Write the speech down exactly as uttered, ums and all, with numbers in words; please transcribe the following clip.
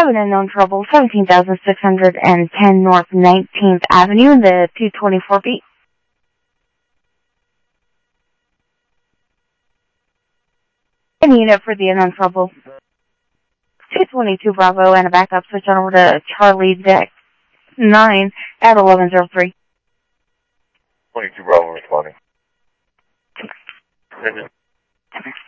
have an unknown trouble, seventeen thousand six hundred ten North nineteenth Avenue in the two twenty-four beat. Any unit for the unknown trouble. two twenty-two Bravo and a backup switch on over to Charlie Deck nine at eleven oh three. twenty-two Bravo responding. Okay.